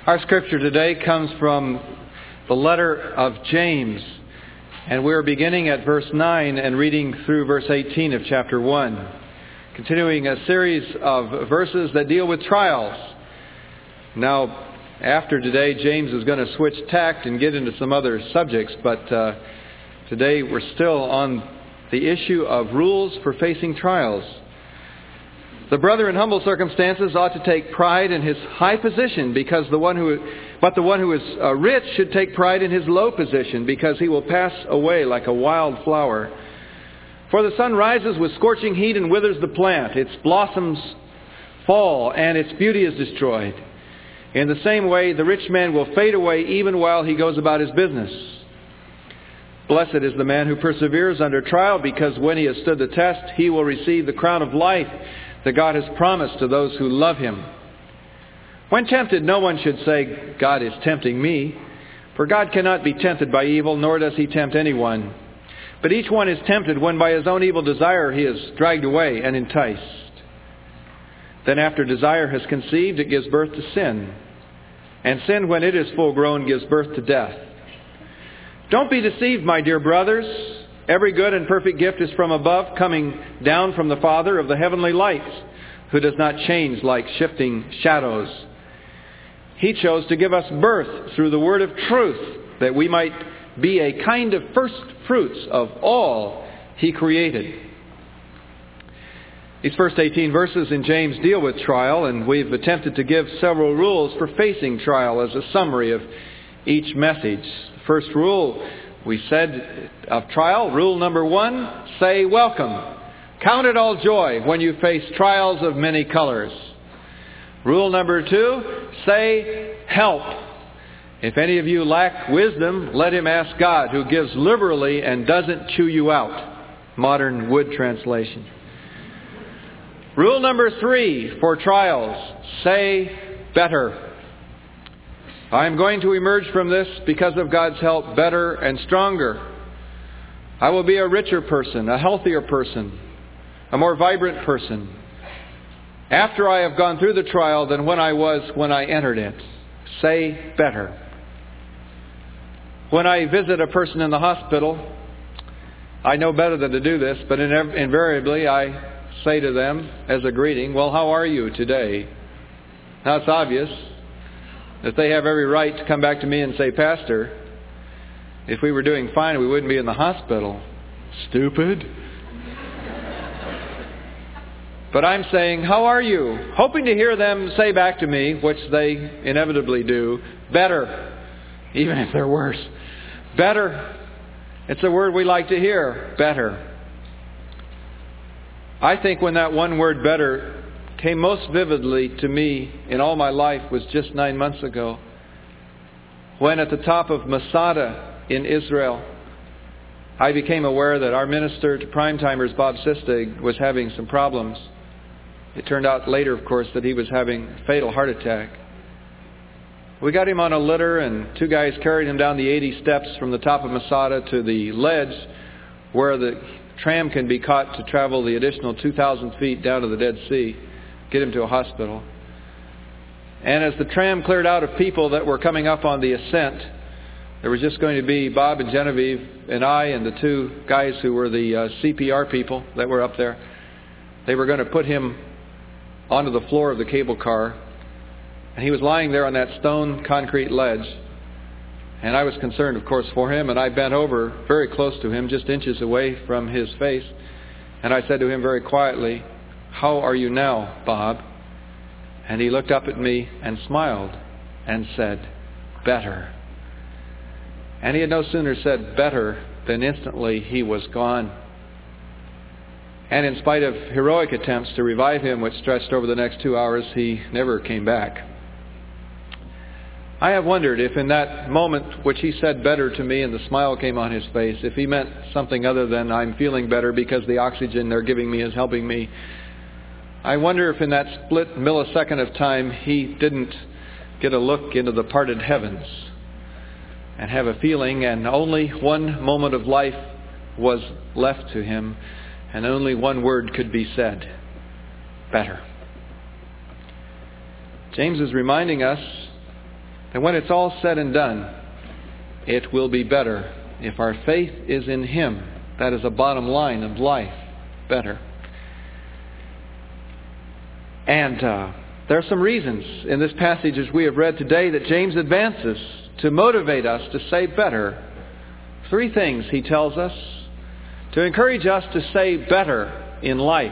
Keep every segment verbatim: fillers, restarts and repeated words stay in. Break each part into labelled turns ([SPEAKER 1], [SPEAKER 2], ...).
[SPEAKER 1] Our scripture today comes from the letter of James, and we're beginning at verse nine and reading through verse eighteen of chapter one, continuing a series of verses that deal with trials. Now, after today, James is going to switch tact and get into some other subjects, but uh, today we're still on the issue of rules for facing trials. The brother in humble circumstances ought to take pride in his high position, because the one who, but the one who is uh, rich should take pride in his low position, because he will pass away like a wild flower. For the sun rises with scorching heat and withers the plant. Its blossoms fall and its beauty is destroyed. In the same way, the rich man will fade away even while he goes about his business. Blessed is the man who perseveres under trial, because when he has stood the test, he will receive the crown of life that God has promised to those who love Him. When tempted, no one should say, God is tempting me. For God cannot be tempted by evil, nor does He tempt anyone. But each one is tempted when by his own evil desire he is dragged away and enticed. Then after desire has conceived, it gives birth to sin. And sin, when it is full grown, gives birth to death. Don't be deceived, my dear brothers. Every good and perfect gift is from above, coming down from the Father of the heavenly lights, who does not change like shifting shadows. He chose to give us birth through the word of truth, that we might be a kind of first fruits of all He created. These first eighteen verses in James deal with trial, and we've attempted to give several rules for facing trial as a summary of each message. The first rule, we said, of trial, rule number one, say welcome. Count it all joy when you face trials of many colors. Rule number two, say help. If any of you lack wisdom, let him ask God, who gives liberally and doesn't chew you out. Modern Wood translation. Rule number three for trials, say better. I am going to emerge from this, because of God's help, better and stronger. I will be a richer person, a healthier person, a more vibrant person, after I have gone through the trial than when I was when I entered it. Say better. When I visit a person in the hospital, I know better than to do this, but invariably I say to them as a greeting, well, how are you today? Now it's obvious that they have every right to come back to me and say, Pastor, if we were doing fine, we wouldn't be in the hospital. Stupid. But I'm saying, how are you? Hoping to hear them say back to me, which they inevitably do, better, even if they're worse. Better. It's a word we like to hear, better. I think when that one word, better, came most vividly to me in all my life was just nine months ago, when at the top of Masada in Israel, I became aware that our minister to Primetimers, Bob Sistig, was having some problems. It turned out later, of course, that he was having a fatal heart attack. We got him on a litter, and two guys carried him down the eighty steps from the top of Masada to the ledge where the tram can be caught to travel the additional two thousand feet down to the Dead Sea, get him to a hospital. And as the tram cleared out of people that were coming up on the ascent, there was just going to be Bob and Genevieve and I and the two guys who were the uh, C P R people that were up there. They were going to put him onto the floor of the cable car, and he was lying there on that stone concrete ledge. And I was concerned, of course, for him, and I bent over very close to him, just inches away from his face, and I said to him very quietly, how are you now, Bob? And he looked up at me and smiled and said, better. And he had no sooner said better than instantly he was gone. And in spite of heroic attempts to revive him, which stretched over the next two hours, he never came back. I have wondered if in that moment which he said better to me and the smile came on his face, if he meant something other than I'm feeling better because the oxygen they're giving me is helping me. I wonder if in that split millisecond of time he didn't get a look into the parted heavens and have a feeling, and only one moment of life was left to him, and only one word could be said, better. James is reminding us And when it's all said and done, it will be better if our faith is in Him. That is a bottom line of life. Better. And uh, there are some reasons in this passage as we have read today that James advances to motivate us to say better. Three things he tells us to encourage us to say better in life.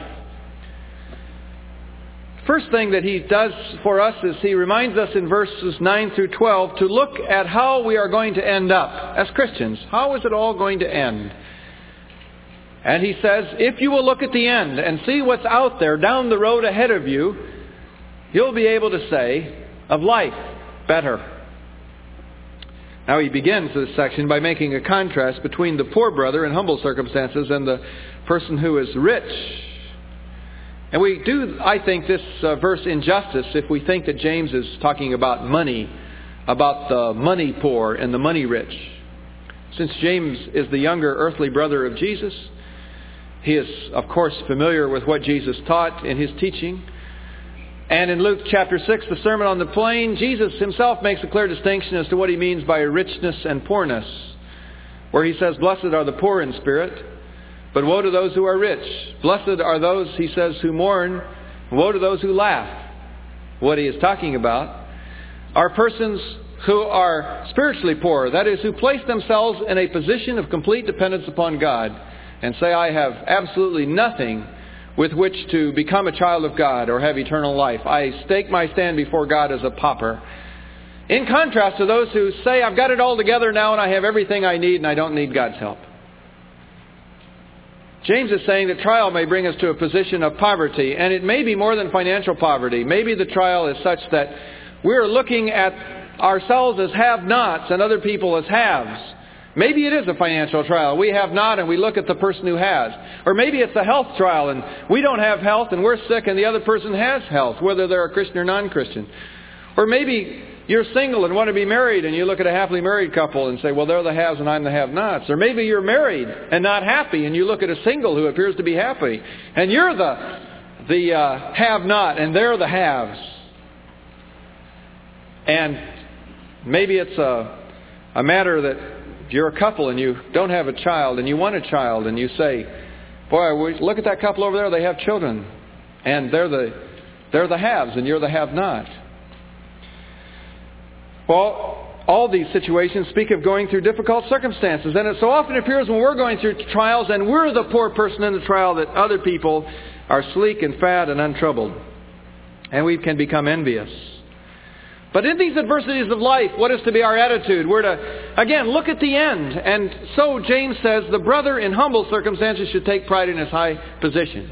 [SPEAKER 1] First thing that he does for us is he reminds us in verses nine through twelve to look at how we are going to end up as Christians. How is it all going to end? And he says, if you will look at the end and see what's out there down the road ahead of you, you'll be able to say of life, better. Now he begins this section by making a contrast between the poor brother in humble circumstances and the person who is rich. And we do, I think, this uh, verse injustice if we think that James is talking about money, about the money poor and the money rich. Since James is the younger earthly brother of Jesus, he is, of course, familiar with what Jesus taught in His teaching. And in Luke chapter six, the Sermon on the Plain, Jesus Himself makes a clear distinction as to what He means by richness and poorness, where He says, blessed are the poor in spirit, but woe to those who are rich. Blessed are those, He says, who mourn, woe to those who laugh. What He is talking about are persons who are spiritually poor, that is, who place themselves in a position of complete dependence upon God and say, I have absolutely nothing with which to become a child of God or have eternal life. I stake my stand before God as a pauper. In contrast to those who say, I've got it all together now and I have everything I need and I don't need God's help. James is saying that trial may bring us to a position of poverty, and it may be more than financial poverty. Maybe the trial is such that we're looking at ourselves as have-nots and other people as haves. Maybe it is a financial trial. We have not and we look at the person who has. Or maybe it's a health trial and we don't have health and we're sick and the other person has health, whether they're a Christian or non-Christian. Or maybe you're single and want to be married and you look at a happily married couple and say, well, they're the haves and I'm the have-nots. Or maybe you're married and not happy and you look at a single who appears to be happy and you're the, the uh, have-not and they're the haves. And maybe it's a, a matter that you're a couple and you don't have a child and you want a child and you say, boy, look at that couple over there, they have children. And they're the, they're the haves and you're the have-not. Well, all these situations speak of going through difficult circumstances. And it so often appears when we're going through trials and we're the poor person in the trial that other people are sleek and fat and untroubled. And we can become envious. But in these adversities of life, what is to be our attitude? We're to, again, look at the end. And so James says, the brother in humble circumstances should take pride in his high position.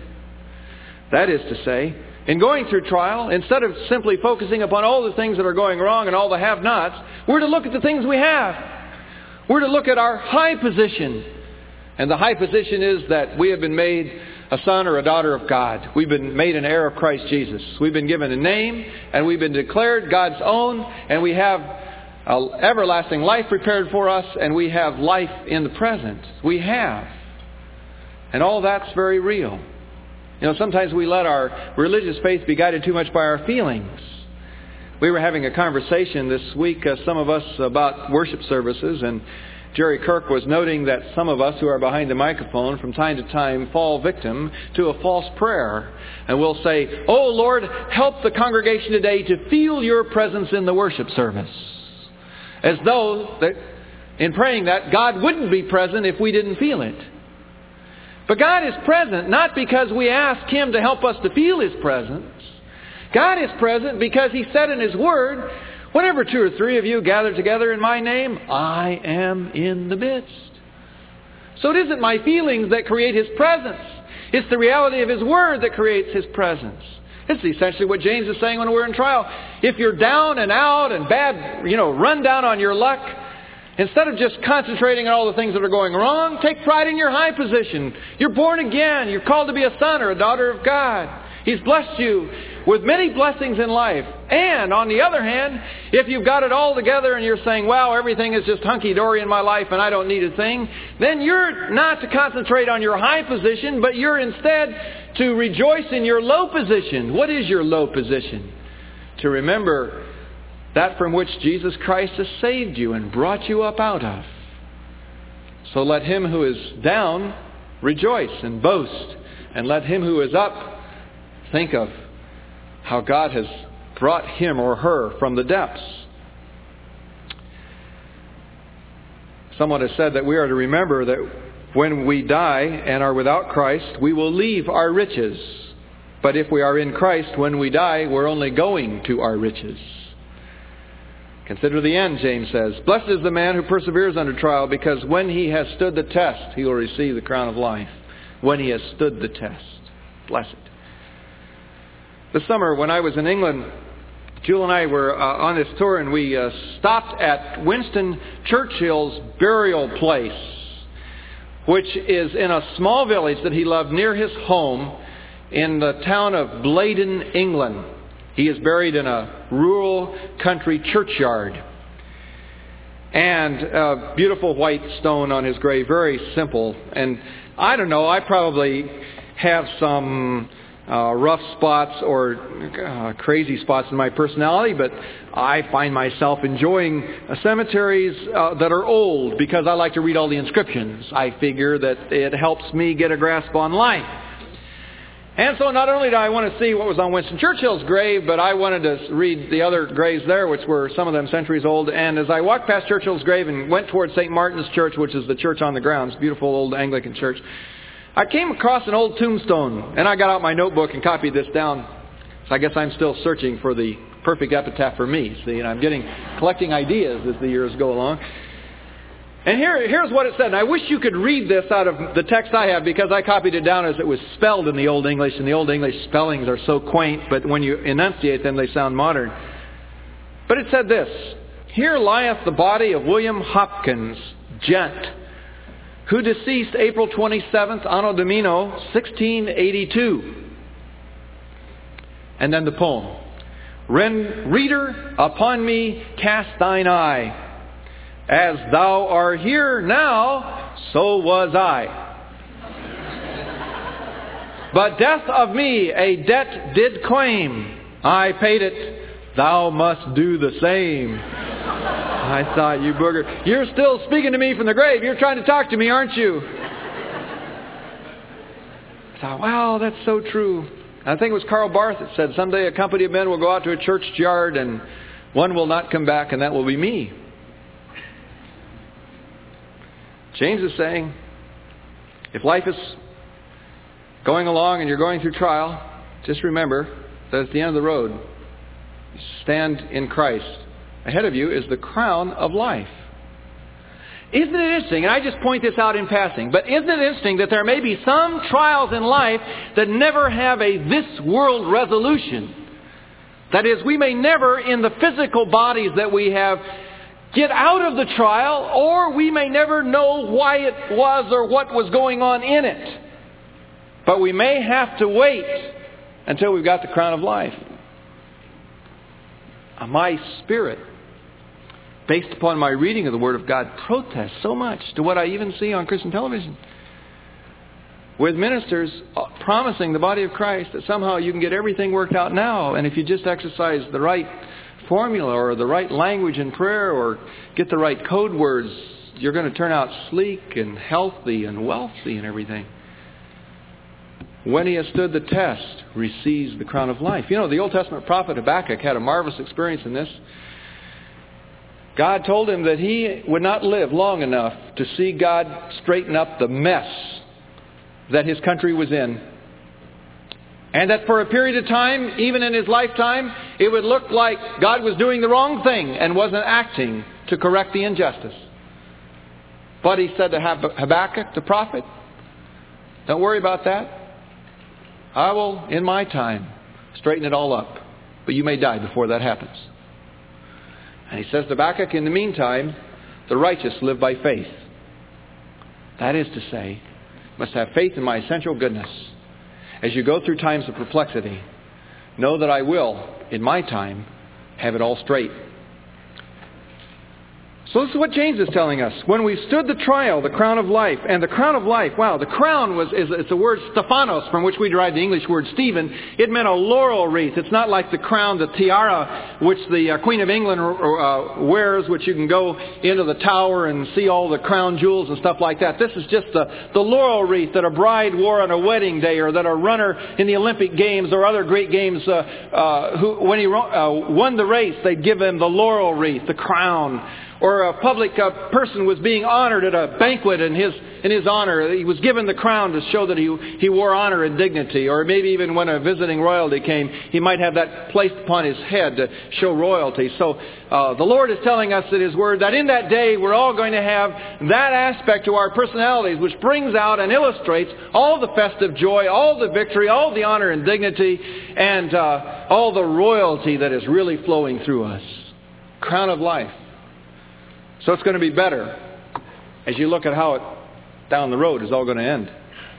[SPEAKER 1] That is to say, in going through trial, instead of simply focusing upon all the things that are going wrong and all the have-nots, we're to look at the things we have. We're to look at our high position. And the high position is that we have been made a son or a daughter of God. We've been made an heir of Christ Jesus. We've been given a name and we've been declared God's own, and we have an everlasting life prepared for us, and we have life in the present. We have. And all that's very real. You know, sometimes we let our religious faith be guided too much by our feelings. We were having a conversation this week, uh, some of us, about worship services, and Jerry Kirk was noting that some of us who are behind the microphone from time to time fall victim to a false prayer. And we'll say, oh Lord, help the congregation today to feel your presence in the worship service. As though that in praying that, God wouldn't be present if we didn't feel it. But God is present not because we ask Him to help us to feel His presence. God is present because He said in His Word, whenever two or three of you gather together in my name, I am in the midst. So it isn't my feelings that create His presence. It's the reality of His Word that creates His presence. It's essentially what James is saying when we're in trial. If you're down and out and bad, you know, run down on your luck, instead of just concentrating on all the things that are going wrong, take pride in your high position. You're born again. You're called to be a son or a daughter of God. He's blessed you with many blessings in life. And on the other hand, if you've got it all together and you're saying, wow, everything is just hunky-dory in my life and I don't need a thing, then you're not to concentrate on your high position, but you're instead to rejoice in your low position. What is your low position? To remember that from which Jesus Christ has saved you and brought you up out of. So let him who is down rejoice and boast, and let him who is up think of how God has brought him or her from the depths. Someone has said that we are to remember that when we die and are without Christ, we will leave our riches. But if we are in Christ, when we die, we're only going to our riches. Consider the end, James says. Blessed is the man who perseveres under trial, because when he has stood the test, he will receive the crown of life. When he has stood the test. Blessed. This summer, when I was in England, Jewel and I were uh, on this tour, and we uh, stopped at Winston Churchill's burial place, which is in a small village that he loved near his home in the town of Blaydon, England. He is buried in a rural country churchyard. And a beautiful white stone on his grave, very simple. And I don't know, I probably have some uh, rough spots or uh, crazy spots in my personality, but I find myself enjoying uh, cemeteries uh, that are old because I like to read all the inscriptions. I figure that it helps me get a grasp on life. And so not only did I want to see what was on Winston Churchill's grave, but I wanted to read the other graves there, which were some of them centuries old. And as I walked past Churchill's grave and went towards Saint Martin's Church, which is the church on the grounds, beautiful old Anglican church, I came across an old tombstone, and I got out my notebook and copied this down. So I guess I'm still searching for the perfect epitaph for me. See, and I'm getting collecting ideas as the years go along. And here, here's what it said. And I wish you could read this out of the text I have, because I copied it down as it was spelled in the Old English. And the Old English spellings are so quaint, but when you enunciate them, they sound modern. But it said this: Here lieth the body of William Hopkins, Gent, who deceased April twenty-seventh, Anno Domini, sixteen eighty-two. And then the poem. Ren, reader, upon me cast thine eye. As thou art here now, so was I. But death of me a debt did claim. I paid it. Thou must do the same. I thought, you booger, you're still speaking to me from the grave. You're trying to talk to me, aren't you? I thought, wow, that's so true. I think it was Karl Barth that said, someday a company of men will go out to a churchyard and one will not come back, and that will be me. James is saying, if life is going along and you're going through trial, just remember that at the end of the road, you stand in Christ. Ahead of you is the crown of life. Isn't it interesting, and I just point this out in passing, but isn't it interesting that there may be some trials in life that never have a this world resolution? That is, we may never, in the physical bodies that we have, get out of the trial, or we may never know why it was or what was going on in it. But we may have to wait until we've got the crown of life. My spirit, based upon my reading of the Word of God, protests so much to what I even see on Christian television, with ministers promising the body of Christ that somehow you can get everything worked out now, and if you just exercise the right formula or the right language in prayer or get the right code words, you're going to turn out sleek and healthy and wealthy and everything. When he has stood the test, receives the crown of life. You know, the Old Testament prophet Habakkuk had a marvelous experience in this. God told him that he would not live long enough to see God straighten up the mess that his country was in. And that for a period of time, even in his lifetime, it would look like God was doing the wrong thing and wasn't acting to correct the injustice. But he said to Habakkuk, the prophet, don't worry about that. I will, in my time, straighten it all up. But you may die before that happens. And he says to Habakkuk, in the meantime, the righteous live by faith. That is to say, you must have faith in my essential goodness. As you go through times of perplexity, know that I will, in my time, have it all straight. So this is what James is telling us. When we stood the trial, the crown of life, and the crown of life, wow, the crown was is it's the word Stephanos, from which we derive the English word Stephen. It meant a laurel wreath. It's not like the crown, the tiara, which the uh, Queen of England uh, wears, which you can go into the tower and see all the crown jewels and stuff like that. This is just the, the laurel wreath that a bride wore on a wedding day, or that a runner in the Olympic Games or other great games, uh, uh, who when he uh, won the race, they'd give him the laurel wreath, the crown. Or a public uh, person was being honored at a banquet in his in his honor. He was given the crown to show that he he wore honor and dignity. Or maybe even when a visiting royalty came, he might have that placed upon his head to show royalty. So uh, the Lord is telling us in His Word that in that day we're all going to have that aspect to our personalities, which brings out and illustrates all the festive joy, all the victory, all the honor and dignity, and uh, all the royalty that is really flowing through us. Crown of life. So it's going to be better as you look at how it down the road is all going to end.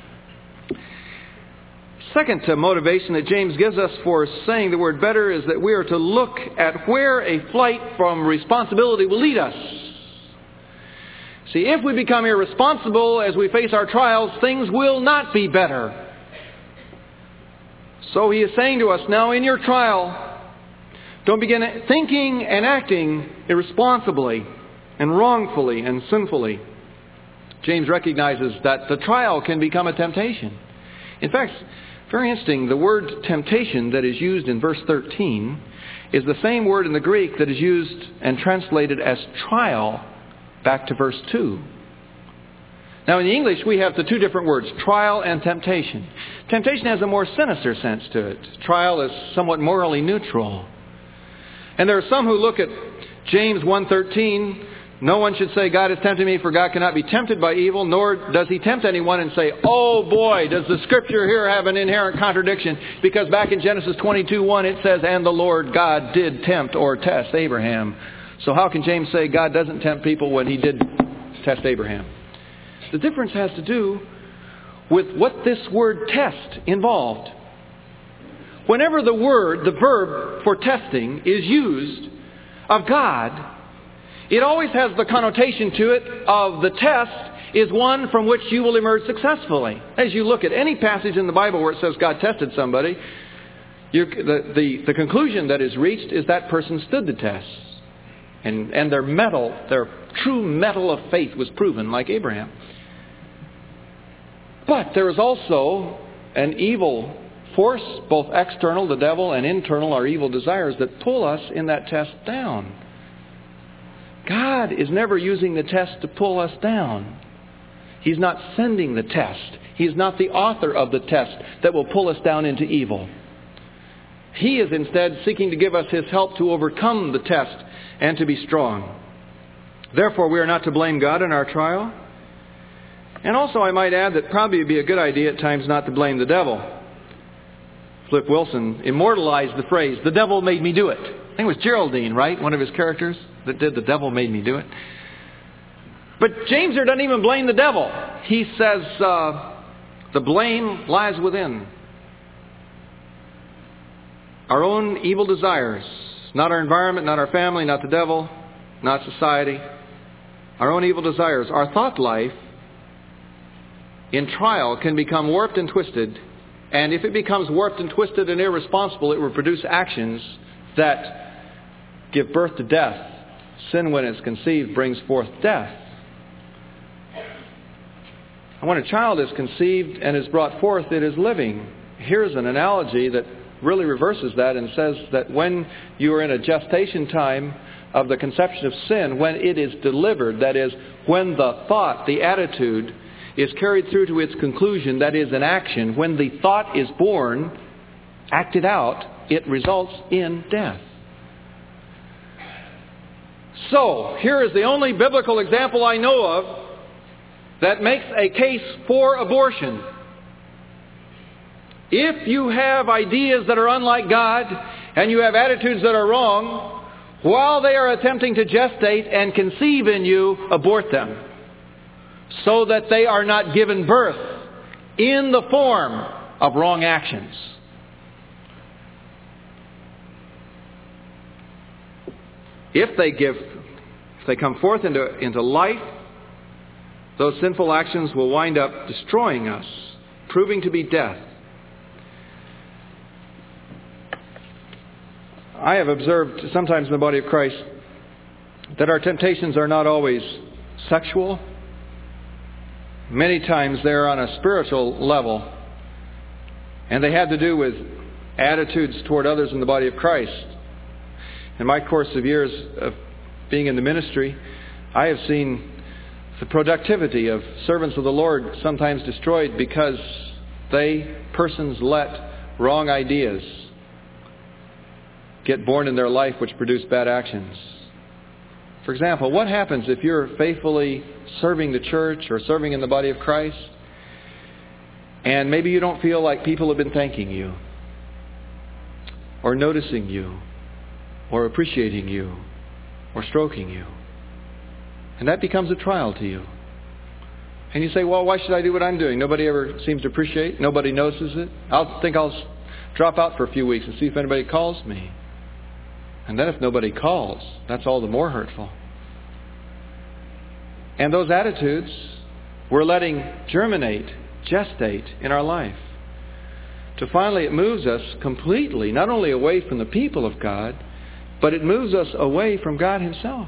[SPEAKER 1] Second uh, motivation that James gives us for saying the word better is that we are to look at where a flight from responsibility will lead us. See, if we become irresponsible as we face our trials, things will not be better. So he is saying to us, now in your trial, don't begin thinking and acting irresponsibly and wrongfully and sinfully. James recognizes that the trial can become a temptation. In fact, very interesting, the word temptation that is used in verse thirteen is the same word in the Greek that is used and translated as trial back to verse two. Now in the English we have the two different words, trial and temptation. Temptation has a more sinister sense to it. Trial is somewhat morally neutral. And there are some who look at James one thirteen, no one should say, God has tempted me, for God cannot be tempted by evil, nor does He tempt anyone and say, oh boy, does the Scripture here have an inherent contradiction? Because back in Genesis twenty-two one it says, and the Lord God did tempt or test Abraham. So how can James say God doesn't tempt people when He did test Abraham? The difference has to do with what this word test involved. Whenever the word, the verb for testing is used of God, it always has the connotation to it of the test is one from which you will emerge successfully. As you look at any passage in the Bible where it says God tested somebody, you, the, the, the conclusion that is reached is that person stood the test. And, and their mettle, their true mettle of faith was proven, like Abraham. But there is also an evil force, both external, the devil, and internal, our evil desires, that pull us in that test down. God is never using the test to pull us down. He's not sending the test. He's not the author of the test that will pull us down into evil. He is instead seeking to give us His help to overcome the test and to be strong. Therefore, we are not to blame God in our trial. And also, I might add that probably it would be a good idea at times not to blame the devil. Flip Wilson immortalized the phrase, the devil made me do it. I think it was Geraldine, right? One of his characters that did the devil made me do it. But James here doesn't even blame the devil. He says uh, the blame lies within. Our own evil desires. Not our environment, not our family, not the devil, not society. Our own evil desires. Our thought life in trial can become warped and twisted. And if it becomes warped and twisted and irresponsible, it will produce actions that give birth to death. Sin, when it's conceived, brings forth death. And when a child is conceived and is brought forth, it is living. Here's an analogy that really reverses that and says that when you are in a gestation time of the conception of sin, when it is delivered, that is, when the thought, the attitude, is carried through to its conclusion, that is, an action, when the thought is born, acted out, it results in death. So, here is the only biblical example I know of that makes a case for abortion. If you have ideas that are unlike God, and you have attitudes that are wrong, while they are attempting to gestate and conceive in you, abort them, so that they are not given birth in the form of wrong actions. If they give if they come forth into, into life, those sinful actions will wind up destroying us, proving to be death. I have observed sometimes in the body of Christ that our temptations are not always sexual. Many times they're on a spiritual level, and they have to do with attitudes toward others in the body of Christ. In my course of years of being in the ministry, I have seen the productivity of servants of the Lord sometimes destroyed because they, persons, let wrong ideas get born in their life which produce bad actions. For example, what happens if you're faithfully serving the church or serving in the body of Christ, and maybe you don't feel like people have been thanking you, or noticing you, or appreciating you, or stroking you? And that becomes a trial to you. And you say, well, why should I do what I'm doing? Nobody ever seems to appreciate. Nobody notices it. I'll think I'll drop out for a few weeks and see if anybody calls me. And then if nobody calls, that's all the more hurtful. And those attitudes we're letting germinate, gestate in our life. To finally it moves us completely, not only away from the people of God, but it moves us away from God Himself.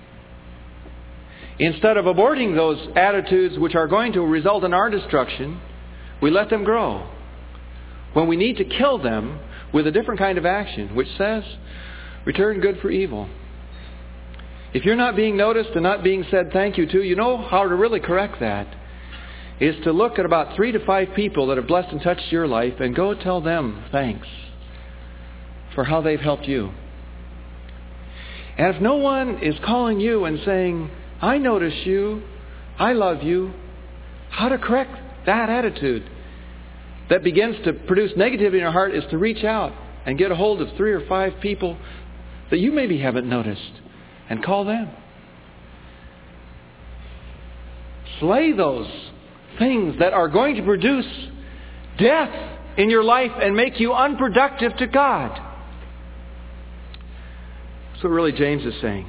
[SPEAKER 1] Instead of aborting those attitudes which are going to result in our destruction, we let them grow. When we need to kill them with a different kind of action, which says, return good for evil. If you're not being noticed and not being said thank you to, you know how to really correct that is to look at about three to five people that have blessed and touched your life and go tell them thanks for how they've helped you. And if no one is calling you and saying, I notice you, I love you, how to correct that attitude that begins to produce negativity in your heart is to reach out and get a hold of three or five people that you maybe haven't noticed and call them. Slay those things that are going to produce death in your life and make you unproductive to God. That's what really James is saying.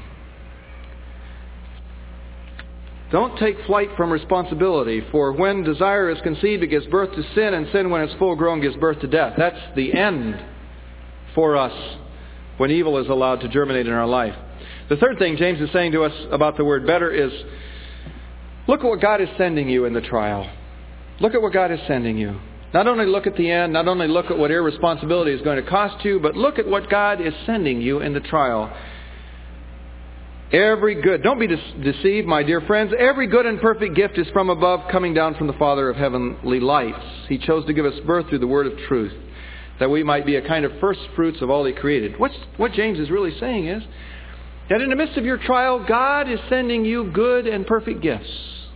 [SPEAKER 1] Don't take flight from responsibility, for when desire is conceived, it gives birth to sin, and sin, when it's full grown, gives birth to death. That's the end for us when evil is allowed to germinate in our life. The third thing James is saying to us about the word better is, look at what God is sending you in the trial. Look at what God is sending you. Not only look at the end, not only look at what irresponsibility is going to cost you, but look at what God is sending you in the trial. Every good, don't be deceived, my dear friends, every good and perfect gift is from above, coming down from the Father of heavenly lights. He chose to give us birth through the word of truth, that we might be a kind of first fruits of all He created. What's, what James is really saying is that in the midst of your trial, God is sending you good and perfect gifts.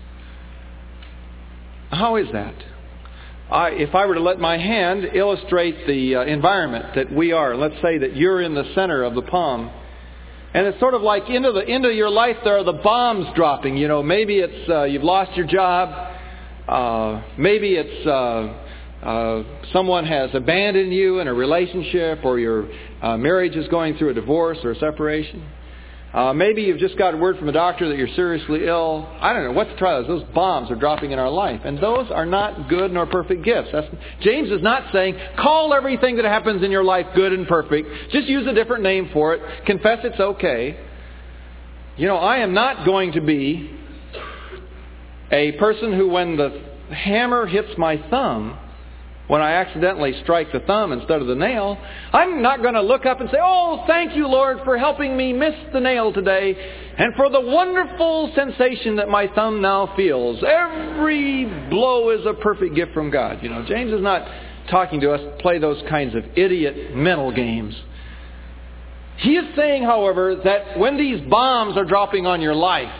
[SPEAKER 1] How is that? I, if I were to let my hand illustrate the uh, environment that we are, let's say that you're in the center of the palm, and it's sort of like into the end of your life there are the bombs dropping. You know, maybe it's uh, you've lost your job. Uh, maybe it's uh, uh, someone has abandoned you in a relationship, or your uh, marriage is going through a divorce or a separation. Uh, maybe you've just got a word from a doctor that you're seriously ill. I don't know. What's the trial? Those bombs are dropping in our life. And those are not good nor perfect gifts. That's, James is not saying, call everything that happens in your life good and perfect. Just use a different name for it. Confess it's okay. You know, I am not going to be a person who, when the hammer hits my thumb, when I accidentally strike the thumb instead of the nail, I'm not going to look up and say, oh, thank you, Lord, for helping me miss the nail today, and for the wonderful sensation that my thumb now feels. Every blow is a perfect gift from God. You know, James is not talking to us to play those kinds of idiot mental games. He is saying, however, that when these bombs are dropping on your life,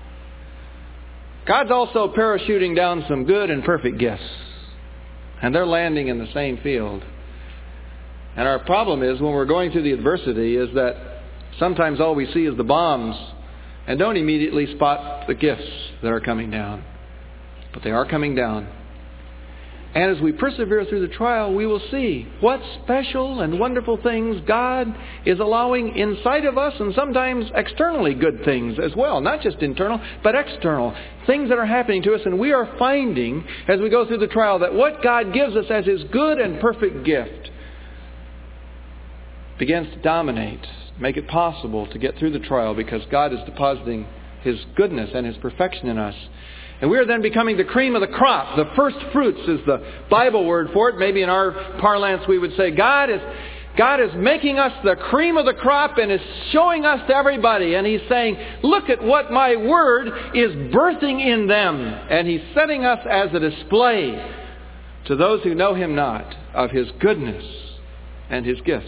[SPEAKER 1] God's also parachuting down some good and perfect gifts. And they're landing in the same field. And our problem is, when we're going through the adversity, is that sometimes all we see is the bombs and don't immediately spot the gifts that are coming down. But they are coming down. And as we persevere through the trial, we will see what special and wonderful things God is allowing inside of us, and sometimes externally good things as well. Not just internal, but external. Things that are happening to us, and we are finding as we go through the trial that what God gives us as His good and perfect gift begins to dominate, make it possible to get through the trial because God is depositing His goodness and His perfection in us. And we are then becoming the cream of the crop. The first fruits is the Bible word for it. Maybe in our parlance we would say God is God is making us the cream of the crop and is showing us to everybody. And He's saying, look at what my word is birthing in them. And He's setting us as a display to those who know Him not of His goodness and His gifts.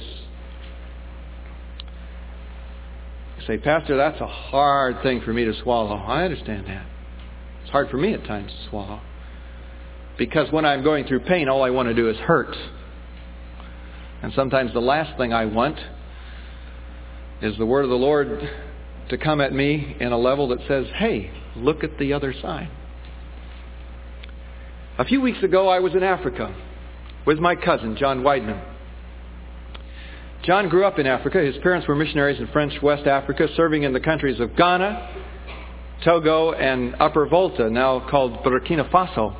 [SPEAKER 1] You say, Pastor, that's a hard thing for me to swallow. I understand that. It's hard for me at times to swallow. Because when I'm going through pain, all I want to do is hurt. And sometimes the last thing I want is the word of the Lord to come at me in a level that says, hey, look at the other side. A few weeks ago, I was in Africa with my cousin, John Weidman. John grew up in Africa. His parents were missionaries in French West Africa, serving in the countries of Ghana, Togo, and Upper Volta, now called Burkina Faso.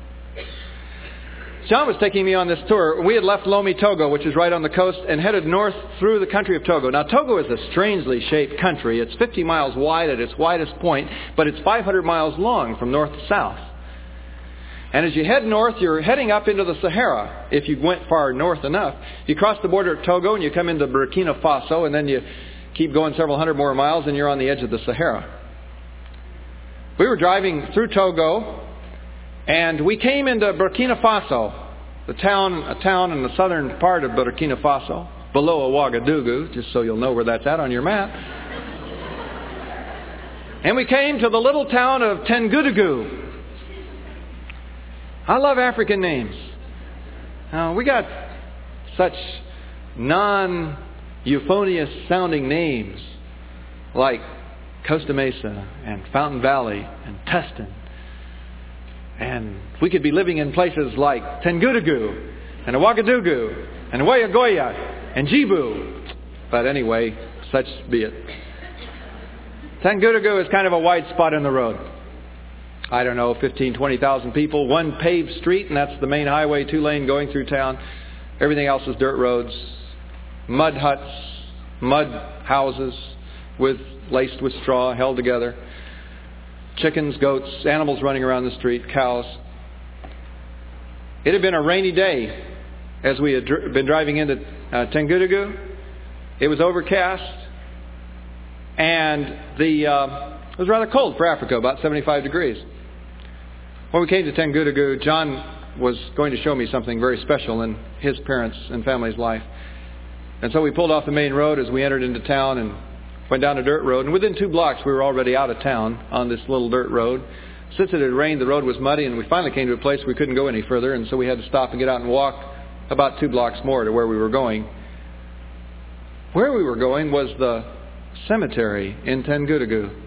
[SPEAKER 1] John was taking me on this tour. We had left Lomé, Togo, which is right on the coast, and headed north through the country of Togo. Now, Togo is a strangely shaped country. It's fifty miles wide at its widest point, but it's five hundred miles long from north to south. And as you head north, you're heading up into the Sahara. If you went far north enough, you cross the border of Togo and you come into Burkina Faso, and then you keep going several hundred more miles and you're on the edge of the Sahara. We were driving through Togo, and we came into Burkina Faso, the town, a town in the southern part of Burkina Faso, below Ouagadougou, just so you'll know where that's at on your map. And we came to the little town of Tengudugu. I love African names. Now, we got such non-euphonious sounding names like Costa Mesa and Fountain Valley and Tustin. And we could be living in places like Tengudugu and Ouagadougou and Ouagadougou and Djibu. But anyway, such be it. Tengudugu is kind of a wide spot in the road. I don't know, fifteen, twenty thousand people, one paved street, and that's the main highway, two lane going through town. Everything else is dirt roads, mud huts, mud houses with laced with straw, held together. Chickens, goats, animals running around the street, cows. It had been a rainy day as we had dr- been driving into uh, Tengudugu. It was overcast, and the uh, it was rather cold for Africa, about seventy-five degrees. When we came to Tengudugu, John was going to show me something very special in his parents' and family's life. And so we pulled off the main road as we entered into town and went down a dirt road. And within two blocks, we were already out of town on this little dirt road. Since it had rained, the road was muddy, and we finally came to a place we couldn't go any further. And so we had to stop and get out and walk about two blocks more to where we were going. Where we were going was the cemetery in Tengudugu.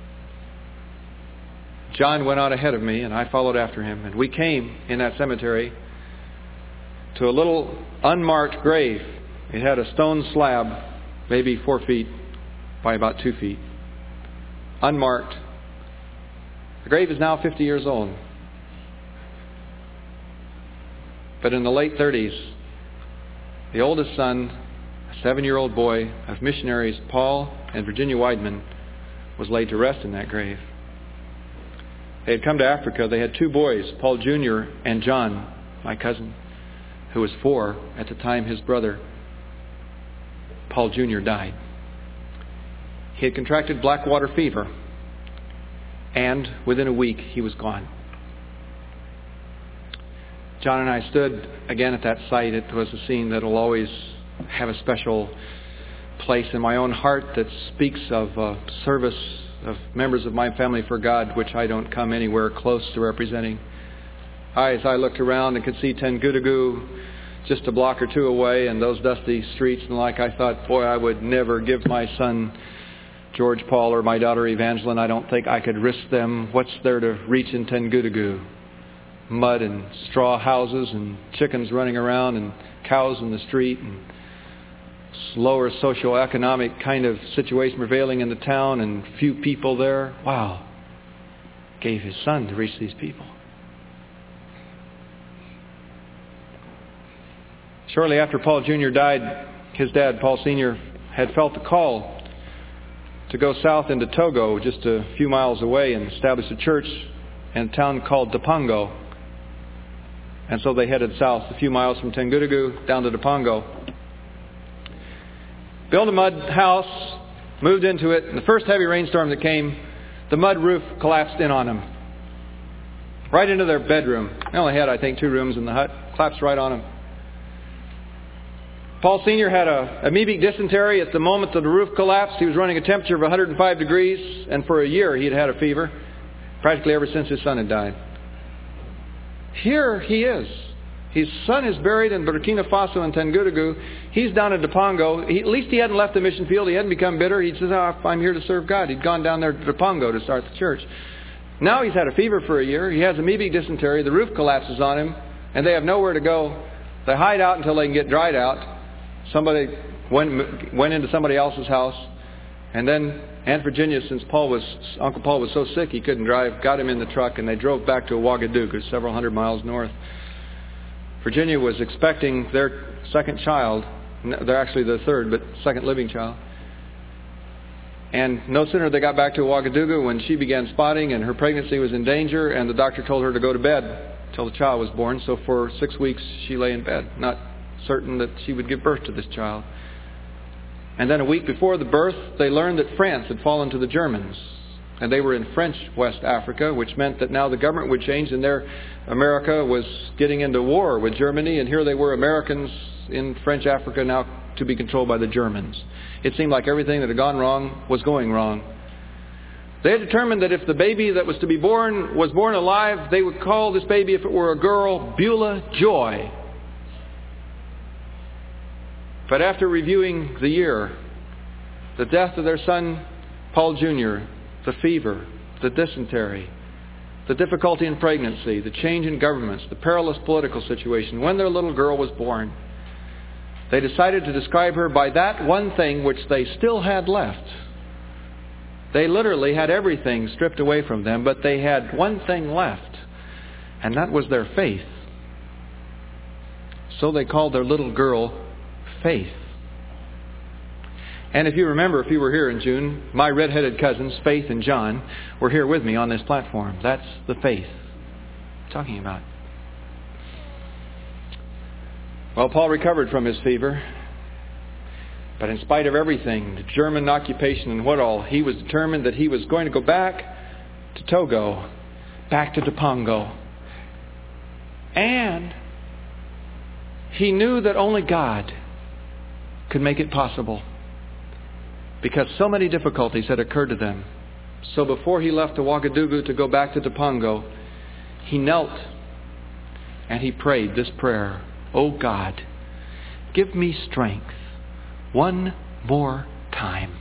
[SPEAKER 1] John went out ahead of me, and I followed after him. And we came in that cemetery to a little unmarked grave. It had a stone slab, maybe four feet by about two feet. Unmarked. The grave is now fifty years old. But in the late thirties, the oldest son, a seven-year-old boy of missionaries Paul and Virginia Weidman, was laid to rest in that grave. They had come to Africa. They had two boys, Paul Junior and John, my cousin, who was four at the time his brother, Paul Junior, died. He had contracted black water fever, and within a week he was gone. John and I stood again at that site. It was a scene that will always have a special place in my own heart that speaks of uh, service of members of my family for God, which I don't come anywhere close to representing. I, as I looked around and could see Tengudugu just a block or two away and those dusty streets and like, I thought, boy, I would never give my son George Paul or my daughter Evangeline. I don't think I could risk them. What's there to reach in Tengudugu? mud and straw houses and chickens running around and cows in the street and lower socioeconomic kind of situation prevailing in the town and few people there. Wow. Gave His Son to reach these people. Shortly after Paul Junior died, his dad, Paul Senior, had felt the call to go south into Togo, just a few miles away, and establish a church in a town called Dapongo. And so they headed south a few miles from Tengudugu down to Dapongo. Built a mud house, moved into it, and the first heavy rainstorm that came, the mud roof collapsed in on them. Right into their bedroom. They only had, I think, two rooms in the hut. Collapsed right on them. Paul Senior had a amoebic dysentery at the moment that the roof collapsed. He was running a temperature of one hundred five degrees, and for a year he had had a fever, practically ever since his son had died. Here he is. His son is buried in Burkina Faso and Tengudugu. He's down in Dapongo. He, at least he hadn't left the mission field. He hadn't become bitter. He says, oh, I'm here to serve God. He'd gone down there to Dapongo to start the church. Now he's had a fever for a year. He has amoebic dysentery. The roof collapses on him, and they have nowhere to go. They hide out until they can get dried out. Somebody went went into somebody else's house, and then Aunt Virginia, since Paul was Uncle Paul was so sick he couldn't drive, got him in the truck, and they drove back to Ouagadougou, several hundred miles north. Virginia was expecting their second child. They're actually the third, but second living child. And no sooner they got back to Ouagadougou when she began spotting and her pregnancy was in danger, and the doctor told her to go to bed till the child was born. So for six weeks she lay in bed, not certain that she would give birth to this child. And then a week before the birth, they learned that France had fallen to the Germans. And they were in French West Africa, which meant that now the government would change, and their America was getting into war with Germany, and here they were, Americans in French Africa, now to be controlled by the Germans. It seemed like everything that had gone wrong was going wrong. They had determined that if the baby that was to be born was born alive, they would call this baby, if it were a girl, Beulah Joy. But after reviewing the year, the death of their son, Paul Junior, the fever, the dysentery, the difficulty in pregnancy, the change in governments, the perilous political situation, when their little girl was born, they decided to describe her by that one thing which they still had left. They literally had everything stripped away from them, but they had one thing left, and that was their faith. So they called their little girl Faith. And if you remember, if you were here in June, my red-headed cousins, Faith and John, were here with me on this platform. That's the faith I'm talking about. Well, Paul recovered from his fever. But in spite of everything, the German occupation and what all, he was determined that he was going to go back to Togo, back to Dapongo. And he knew that only God could make it possible, because so many difficulties had occurred to them. So before he left to Ouagadougou to go back to Dapongo, he knelt and he prayed this prayer: "Oh God, give me strength one more time."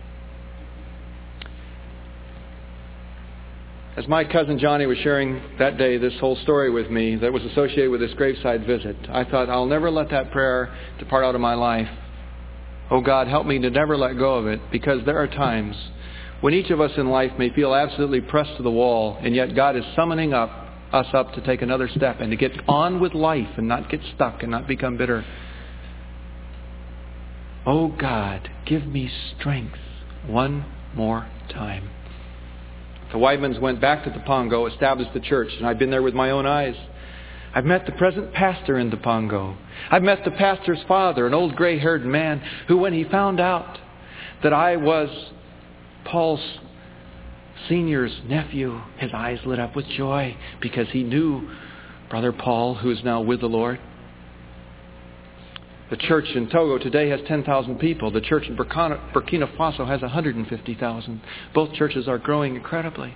[SPEAKER 1] As my cousin Johnny was sharing that day this whole story with me that was associated with this graveside visit, I thought, I'll never let that prayer depart out of my life. Oh God, help me to never let go of it, because there are times when each of us in life may feel absolutely pressed to the wall, and yet God is summoning up us up to take another step and to get on with life and not get stuck and not become bitter. Oh God, give me strength one more time. The Weidmans went back to Dapongo, established the church, and I've been there with my own eyes. I've met the present pastor in Dapongo. I've met the pastor's father, an old gray-haired man, who when he found out that I was Paul's Senior's nephew, his eyes lit up with joy, because he knew Brother Paul, who is now with the Lord. The church in Togo today has ten thousand people. The church in Burkina, Burkina Faso has one hundred fifty thousand. Both churches are growing incredibly.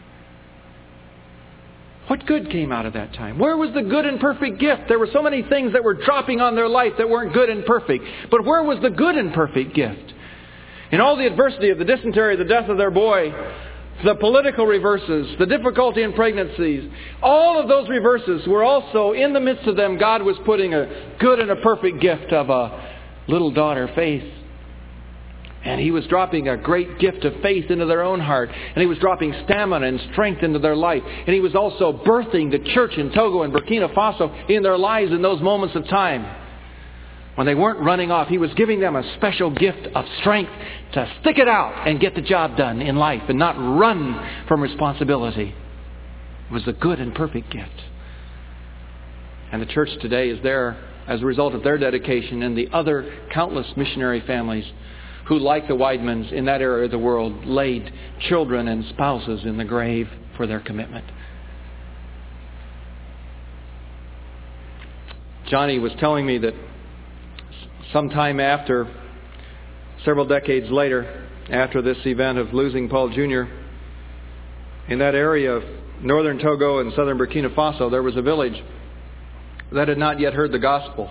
[SPEAKER 1] What good came out of that time? Where was the good and perfect gift? There were so many things that were dropping on their life that weren't good and perfect. But where was the good and perfect gift? In all the adversity of the dysentery, the death of their boy, the political reverses, the difficulty in pregnancies, all of those reverses were also, in the midst of them, God was putting a good and a perfect gift of a little daughter, Faith. And He was dropping a great gift of faith into their own heart. And He was dropping stamina and strength into their life. And He was also birthing the church in Togo and Burkina Faso in their lives in those moments of time. When they weren't running off, He was giving them a special gift of strength to stick it out and get the job done in life and not run from responsibility. It was a good and perfect gift. And the church today is there as a result of their dedication and the other countless missionary families who, like the Weidmans in that area of the world, laid children and spouses in the grave for their commitment. Johnny was telling me that sometime after, several decades later, after this event of losing Paul Junior, in that area of northern Togo and southern Burkina Faso, there was a village that had not yet heard the gospel.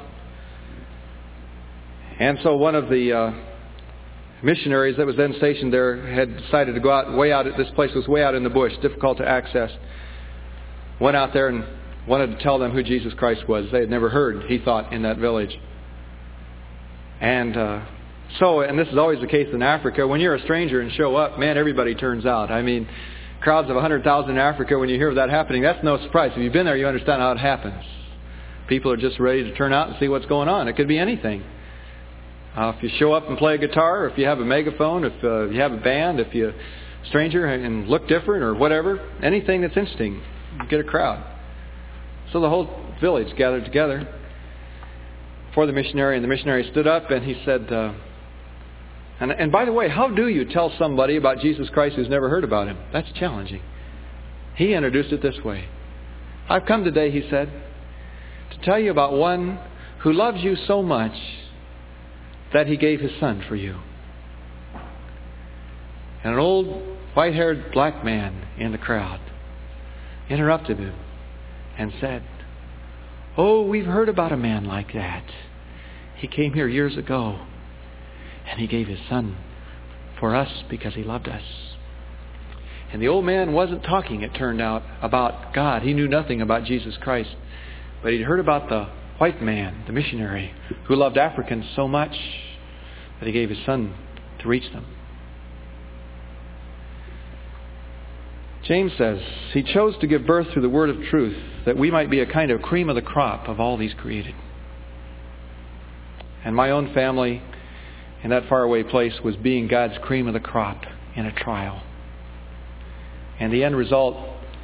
[SPEAKER 1] And so one of the uh, missionaries that was then stationed there had decided to go out, way out, this place was way out in the bush, difficult to access. Went out there and wanted to tell them who Jesus Christ was. They had never heard, he thought, in that village. And uh, so, and this is always the case in Africa, when you're a stranger and show up, man, everybody turns out. I mean, crowds of one hundred thousand in Africa, when you hear of that happening, that's no surprise. If you've been there, you understand how it happens. People are just ready to turn out and see what's going on. It could be anything. Uh, if you show up and play a guitar, or if you have a megaphone, if uh, you have a band, if you're a stranger and look different or whatever, anything that's interesting, you get a crowd. So the whole village gathered together for the missionary, and the missionary stood up and he said, uh, and, and by the way, how do you tell somebody about Jesus Christ who's never heard about Him? That's challenging. He introduced it this way. I've come today, he said, to tell you about one who loves you so much that He gave His Son for you. And an old white-haired black man in the crowd interrupted him and said, "Oh, we've heard about a man like that. He came here years ago and He gave His Son for us because He loved us." And the old man wasn't talking, it turned out, about God. He knew nothing about Jesus Christ. But he'd heard about the white man, the missionary, who loved Africans so much that He gave His Son to reach them. James says, He chose to give birth through the word of truth, that we might be a kind of cream of the crop of all He's created. And my own family in that faraway place was being God's cream of the crop in a trial. And the end result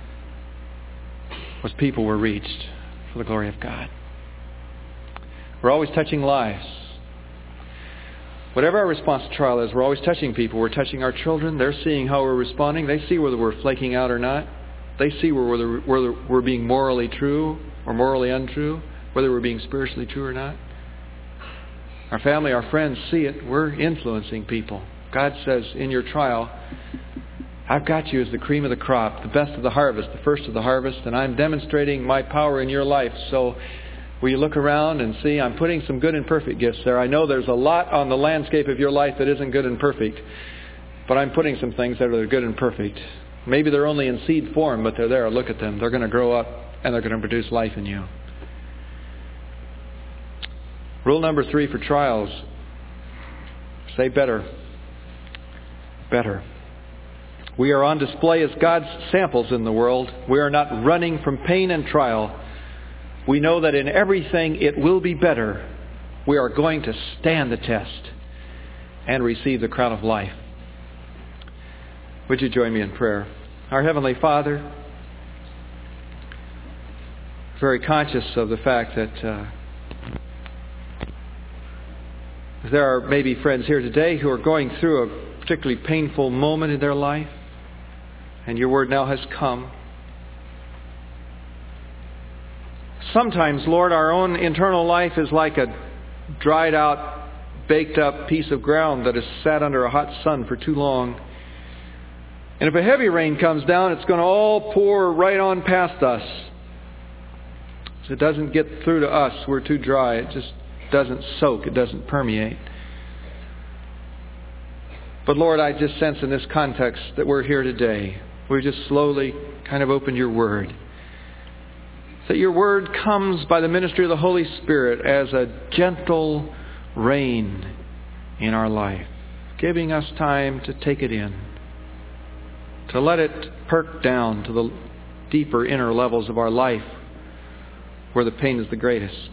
[SPEAKER 1] was people were reached for the glory of God. We're always touching lives. Whatever our response to trial is, we're always touching people. We're touching our children. They're seeing how we're responding. They see whether we're flaking out or not. They see whether, whether we're being morally true or morally untrue, whether we're being spiritually true or not. Our family, our friends see it. We're influencing people. God says, in your trial, I've got you as the cream of the crop, the best of the harvest, the first of the harvest, and I'm demonstrating my power in your life. So will you look around and see I'm putting some good and perfect gifts there. I know there's a lot on the landscape of your life that isn't good and perfect, but I'm putting some things that are good and perfect. Maybe they're only in seed form, but they're there. Look at them. They're going to grow up and they're going to produce life in you. Rule number three for trials. Say better. Better. We are on display as God's samples in the world. We are not running from pain and trial. We know that in everything it will be better. We are going to stand the test and receive the crown of life. Would you join me in prayer? Our Heavenly Father, very conscious of the fact that uh, there are maybe friends here today who are going through a particularly painful moment in their life, and your word now has come. Sometimes, Lord, our own internal life is like a dried out, baked up piece of ground that has sat under a hot sun for too long. And if a heavy rain comes down, it's going to all pour right on past us. So it doesn't get through to us. We're too dry. It just doesn't soak. It doesn't permeate. But Lord, I just sense in this context that we're here today. We've just slowly kind of opened your Word. That your Word comes by the ministry of the Holy Spirit as a gentle rain in our life, giving us time to take it in, to let it perk down to the deeper inner levels of our life where the pain is the greatest.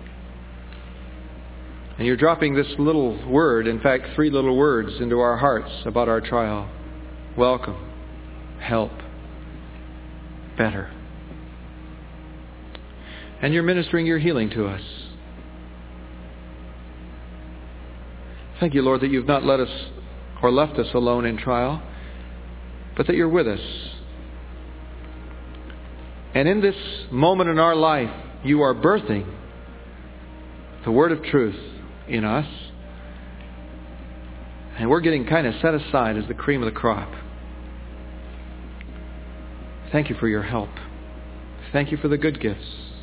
[SPEAKER 1] And you're dropping this little word, in fact, three little words into our hearts about our trial. Welcome, help, better. And you're ministering your healing to us. Thank you, Lord, that you've not let us or left us alone in trial, but that you're with us. And in this moment in our life, you are birthing the word of truth in us. And we're getting kind of set aside as the cream of the crop. Thank you for your help. Thank you for the good gifts.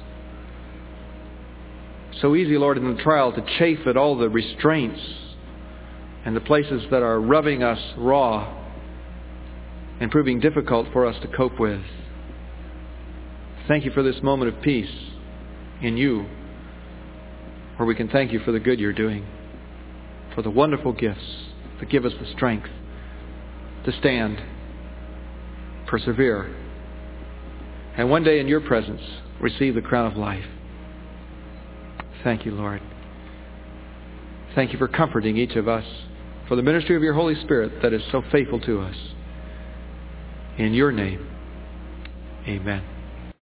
[SPEAKER 1] So easy, Lord, in the trial to chafe at all the restraints and the places that are rubbing us raw and proving difficult for us to cope with. Thank you for this moment of peace in you, where we can thank you for the good you're doing, for the wonderful gifts that give us the strength to stand, persevere, and one day in your presence receive the crown of life. Thank you, Lord. Thank you for comforting each of us, for the ministry of your Holy Spirit that is so faithful to us. In your name, amen.